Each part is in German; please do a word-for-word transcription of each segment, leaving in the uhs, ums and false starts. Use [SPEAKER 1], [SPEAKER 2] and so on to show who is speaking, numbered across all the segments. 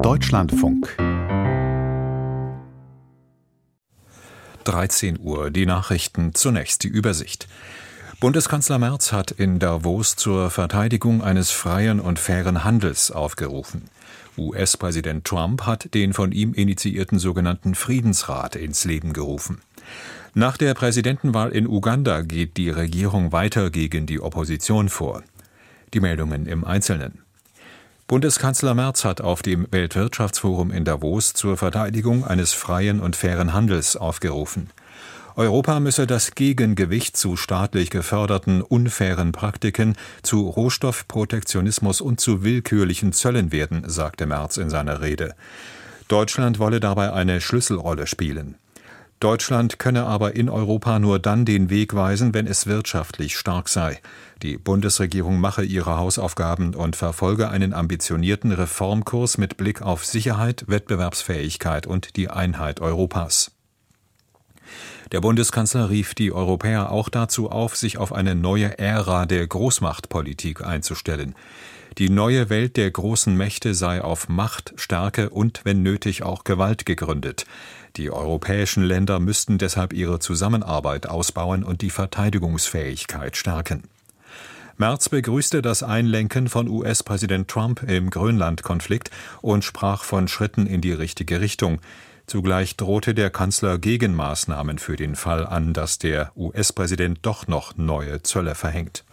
[SPEAKER 1] Deutschlandfunk.
[SPEAKER 2] dreizehn Uhr, die Nachrichten, zunächst die Übersicht. Bundeskanzler Merz hat in Davos zur Verteidigung eines freien und fairen Handels aufgerufen. U S-Präsident Trump hat den von ihm initiierten sogenannten Friedensrat ins Leben gerufen. Nach der Präsidentenwahl in Uganda geht die Regierung weiter gegen die Opposition vor. Die Meldungen im Einzelnen. Bundeskanzler Merz hat auf dem Weltwirtschaftsforum in Davos zur Verteidigung eines freien und fairen Handels aufgerufen. Europa müsse das Gegengewicht zu staatlich geförderten, unfairen Praktiken, zu Rohstoffprotektionismus und zu willkürlichen Zöllen werden, sagte Merz in seiner Rede. Deutschland wolle dabei eine Schlüsselrolle spielen. Deutschland könne aber in Europa nur dann den Weg weisen, wenn es wirtschaftlich stark sei. Die Bundesregierung mache ihre Hausaufgaben und verfolge einen ambitionierten Reformkurs mit Blick auf Sicherheit, Wettbewerbsfähigkeit und die Einheit Europas. Der Bundeskanzler rief die Europäer auch dazu auf, sich auf eine neue Ära der Großmachtpolitik einzustellen. Die neue Welt der großen Mächte sei auf Macht, Stärke und, wenn nötig, auch Gewalt gegründet. Die europäischen Länder müssten deshalb ihre Zusammenarbeit ausbauen und die Verteidigungsfähigkeit stärken. Merz begrüßte das Einlenken von U S-Präsident Trump im Grönland-Konflikt und sprach von Schritten in die richtige Richtung. Zugleich drohte der Kanzler Gegenmaßnahmen für den Fall an, dass der U S-Präsident doch noch neue Zölle verhängt.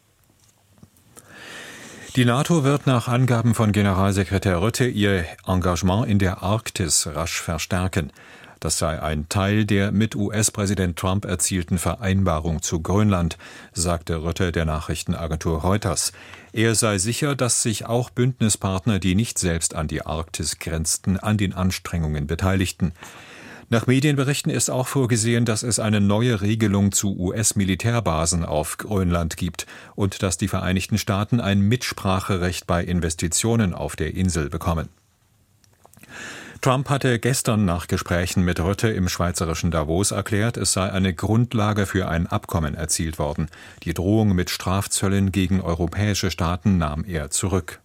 [SPEAKER 2] Die NATO wird nach Angaben von Generalsekretär Rutte ihr Engagement in der Arktis rasch verstärken. Das sei ein Teil der mit U S-Präsident Trump erzielten Vereinbarung zu Grönland, sagte Rutte der Nachrichtenagentur Reuters. Er sei sicher, dass sich auch Bündnispartner, die nicht selbst an die Arktis grenzten, an den Anstrengungen beteiligten. Nach Medienberichten ist auch vorgesehen, dass es eine neue Regelung zu U S-Militärbasen auf Grönland gibt und dass die Vereinigten Staaten ein Mitspracherecht bei Investitionen auf der Insel bekommen. Trump hatte gestern nach Gesprächen mit Rutte im schweizerischen Davos erklärt, es sei eine Grundlage für ein Abkommen erzielt worden. Die Drohung mit Strafzöllen gegen europäische Staaten nahm er zurück.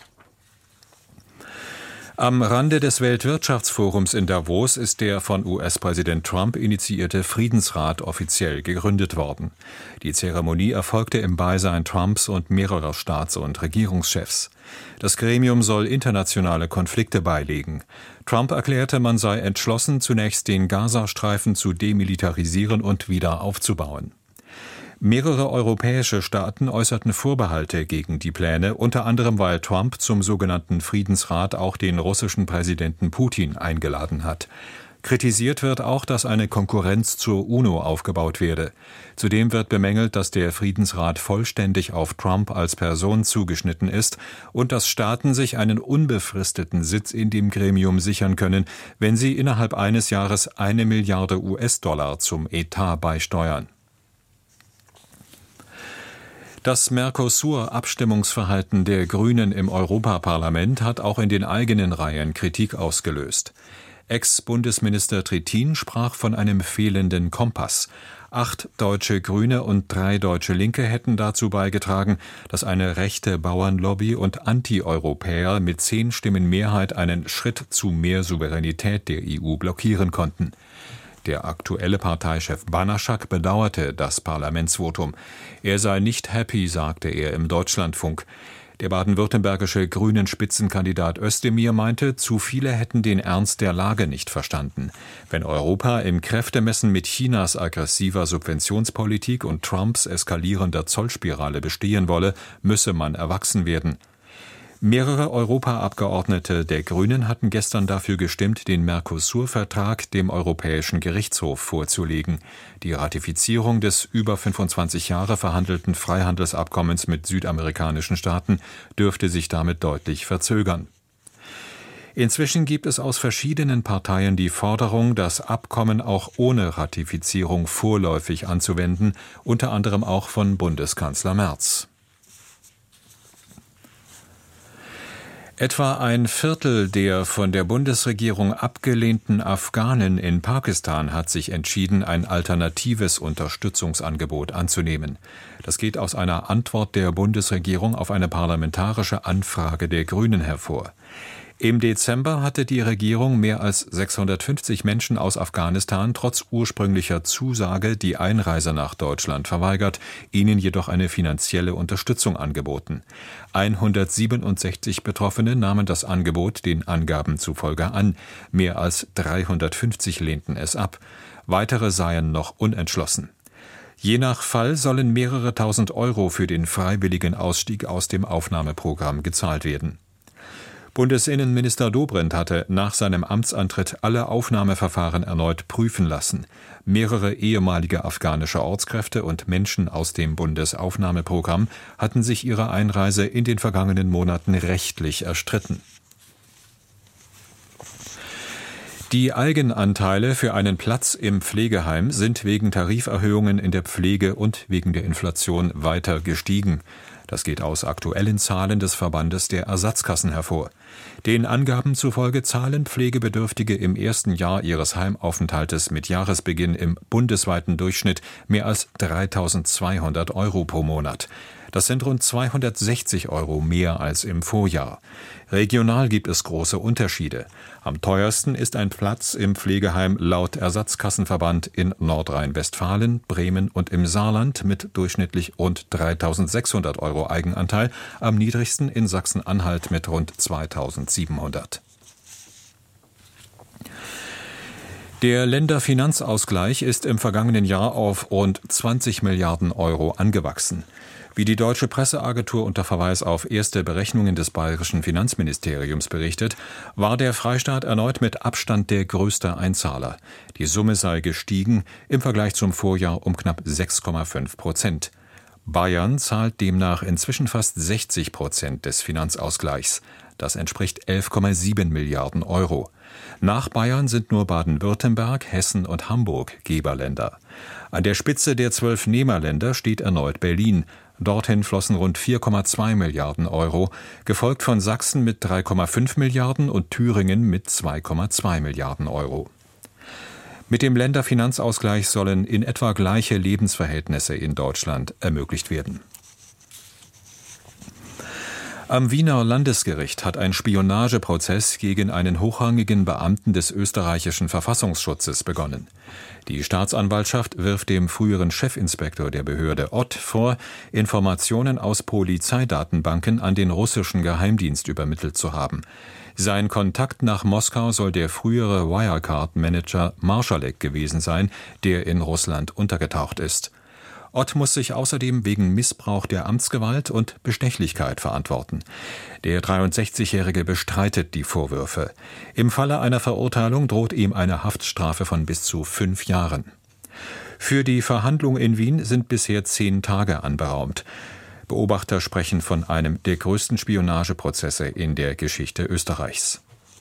[SPEAKER 2] Am Rande des Weltwirtschaftsforums in Davos ist der von U S-Präsident Trump initiierte Friedensrat offiziell gegründet worden. Die Zeremonie erfolgte im Beisein Trumps und mehrerer Staats- und Regierungschefs. Das Gremium soll internationale Konflikte beilegen. Trump erklärte, man sei entschlossen, zunächst den Gazastreifen zu demilitarisieren und wieder aufzubauen. Mehrere europäische Staaten äußerten Vorbehalte gegen die Pläne, unter anderem weil Trump zum sogenannten Friedensrat auch den russischen Präsidenten Putin eingeladen hat. Kritisiert wird auch, dass eine Konkurrenz zur UNO aufgebaut werde. Zudem wird bemängelt, dass der Friedensrat vollständig auf Trump als Person zugeschnitten ist und dass Staaten sich einen unbefristeten Sitz in dem Gremium sichern können, wenn sie innerhalb eines Jahres eine Milliarde U S-Dollar zum Etat beisteuern. Das Mercosur-Abstimmungsverhalten der Grünen im Europaparlament hat auch in den eigenen Reihen Kritik ausgelöst. Ex-Bundesminister Trittin sprach von einem fehlenden Kompass. Acht deutsche Grüne und drei deutsche Linke hätten dazu beigetragen, dass eine rechte Bauernlobby und Anti-Europäer mit zehn Stimmen Mehrheit einen Schritt zu mehr Souveränität der E U blockieren konnten. Der aktuelle Parteichef Banaschak bedauerte das Parlamentsvotum. Er sei nicht happy, sagte er im Deutschlandfunk. Der baden-württembergische Grünen-Spitzenkandidat Özdemir meinte, zu viele hätten den Ernst der Lage nicht verstanden. Wenn Europa im Kräftemessen mit Chinas aggressiver Subventionspolitik und Trumps eskalierender Zollspirale bestehen wolle, müsse man erwachsen werden. Mehrere Europaabgeordnete der Grünen hatten gestern dafür gestimmt, den Mercosur-Vertrag dem Europäischen Gerichtshof vorzulegen. Die Ratifizierung des über fünfundzwanzig Jahre verhandelten Freihandelsabkommens mit südamerikanischen Staaten dürfte sich damit deutlich verzögern. Inzwischen gibt es aus verschiedenen Parteien die Forderung, das Abkommen auch ohne Ratifizierung vorläufig anzuwenden, unter anderem auch von Bundeskanzler Merz. Etwa ein Viertel der von der Bundesregierung abgelehnten Afghanen in Pakistan hat sich entschieden, ein alternatives Unterstützungsangebot anzunehmen. Das geht aus einer Antwort der Bundesregierung auf eine parlamentarische Anfrage der Grünen hervor. Im Dezember hatte die Regierung mehr als sechshundertfünfzig Menschen aus Afghanistan trotz ursprünglicher Zusage die Einreise nach Deutschland verweigert, ihnen jedoch eine finanzielle Unterstützung angeboten. hundertsiebenundsechzig Betroffene nahmen das Angebot den Angaben zufolge an, mehr als dreihundertfünfzig lehnten es ab. Weitere seien noch unentschlossen. Je nach Fall sollen mehrere tausend Euro für den freiwilligen Ausstieg aus dem Aufnahmeprogramm gezahlt werden. Bundesinnenminister Dobrindt hatte nach seinem Amtsantritt alle Aufnahmeverfahren erneut prüfen lassen. Mehrere ehemalige afghanische Ortskräfte und Menschen aus dem Bundesaufnahmeprogramm hatten sich ihre Einreise in den vergangenen Monaten rechtlich erstritten. Die Eigenanteile für einen Platz im Pflegeheim sind wegen Tariferhöhungen in der Pflege und wegen der Inflation weiter gestiegen. Das geht aus aktuellen Zahlen des Verbandes der Ersatzkassen hervor. Den Angaben zufolge zahlen Pflegebedürftige im ersten Jahr ihres Heimaufenthaltes mit Jahresbeginn im bundesweiten Durchschnitt mehr als dreitausendzweihundert Euro pro Monat. Das sind rund zweihundertsechzig Euro mehr als im Vorjahr. Regional gibt es große Unterschiede. Am teuersten ist ein Platz im Pflegeheim laut Ersatzkassenverband in Nordrhein-Westfalen, Bremen und im Saarland mit durchschnittlich rund dreitausendsechshundert Euro Eigenanteil, am niedrigsten in Sachsen-Anhalt mit rund zweitausendsiebenhundert. Der Länderfinanzausgleich ist im vergangenen Jahr auf rund zwanzig Milliarden Euro angewachsen. Wie die Deutsche Presseagentur unter Verweis auf erste Berechnungen des bayerischen Finanzministeriums berichtet, war der Freistaat erneut mit Abstand der größte Einzahler. Die Summe sei gestiegen, im Vergleich zum Vorjahr um knapp sechs Komma fünf Prozent. Bayern zahlt demnach inzwischen fast sechzig Prozent des Finanzausgleichs. Das entspricht elf Komma sieben Milliarden Euro. Nach Bayern sind nur Baden-Württemberg, Hessen und Hamburg Geberländer. An der Spitze der zwölf Nehmerländer steht erneut Berlin. Dorthin flossen rund vier Komma zwei Milliarden Euro, gefolgt von Sachsen mit drei Komma fünf Milliarden und Thüringen mit zwei Komma zwei Milliarden Euro. Mit dem Länderfinanzausgleich sollen in etwa gleiche Lebensverhältnisse in Deutschland ermöglicht werden. Am Wiener Landesgericht hat ein Spionageprozess gegen einen hochrangigen Beamten des österreichischen Verfassungsschutzes begonnen. Die Staatsanwaltschaft wirft dem früheren Chefinspektor der Behörde Ott vor, Informationen aus Polizeidatenbanken an den russischen Geheimdienst übermittelt zu haben. Sein Kontakt nach Moskau soll der frühere Wirecard-Manager Marschalek gewesen sein, der in Russland untergetaucht ist. Ott muss sich außerdem wegen Missbrauch der Amtsgewalt und Bestechlichkeit verantworten. Der dreiundsechzigjährige bestreitet die Vorwürfe. Im Falle einer Verurteilung droht ihm eine Haftstrafe von bis zu fünf Jahren. Für die Verhandlung in Wien sind bisher zehn Tage anberaumt. Beobachter sprechen von einem der größten Spionageprozesse in der Geschichte Österreichs.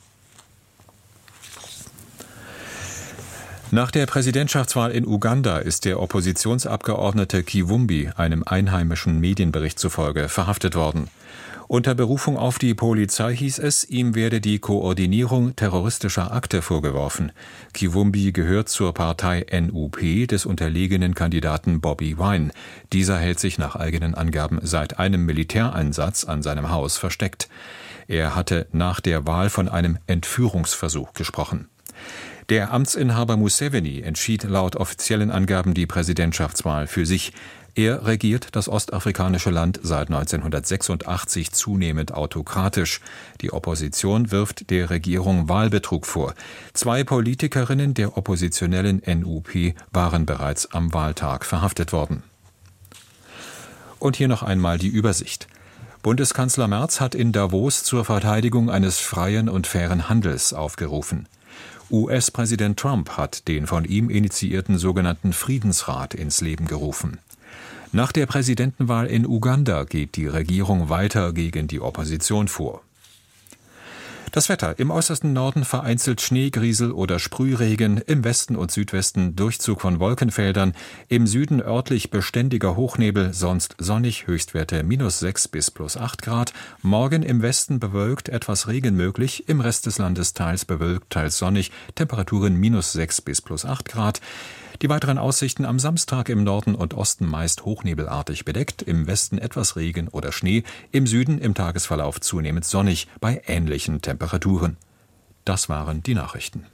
[SPEAKER 2] Nach der Präsidentschaftswahl in Uganda ist der Oppositionsabgeordnete Kivumbi einem einheimischen Medienbericht zufolge verhaftet worden. Unter Berufung auf die Polizei hieß es, ihm werde die Koordinierung terroristischer Akte vorgeworfen. Kivumbi gehört zur Partei N U P des unterlegenen Kandidaten Bobi Wine. Dieser hält sich nach eigenen Angaben seit einem Militäreinsatz an seinem Haus versteckt. Er hatte nach der Wahl von einem Entführungsversuch gesprochen. Der Amtsinhaber Museveni entschied laut offiziellen Angaben die Präsidentschaftswahl für sich. Er regiert das ostafrikanische Land seit neunzehnhundertsechsundachtzig zunehmend autokratisch. Die Opposition wirft der Regierung Wahlbetrug vor. Zwei Politikerinnen der oppositionellen N U P waren bereits am Wahltag verhaftet worden. Und hier noch einmal die Übersicht. Bundeskanzler Merz hat in Davos zur Verteidigung eines freien und fairen Handels aufgerufen. U S-Präsident Trump hat den von ihm initiierten sogenannten Friedensrat ins Leben gerufen. Nach der Präsidentenwahl in Uganda geht die Regierung weiter gegen die Opposition vor. Das Wetter: im äußersten Norden vereinzelt Schneegriesel oder Sprühregen, im Westen und Südwesten Durchzug von Wolkenfeldern, im Süden örtlich beständiger Hochnebel, sonst sonnig, Höchstwerte minus sechs bis plus acht Grad. Morgen im Westen bewölkt, etwas Regen möglich, im Rest des Landes teils bewölkt, teils sonnig, Temperaturen minus sechs bis plus acht Grad. Die weiteren Aussichten am Samstag: im Norden und Osten meist hochnebelartig bedeckt, im Westen etwas Regen oder Schnee, im Süden im Tagesverlauf zunehmend sonnig bei ähnlichen Temperaturen. Das waren die Nachrichten.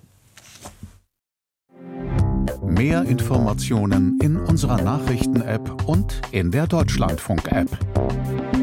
[SPEAKER 1] Mehr Informationen in unserer Nachrichten-App und in der Deutschlandfunk-App.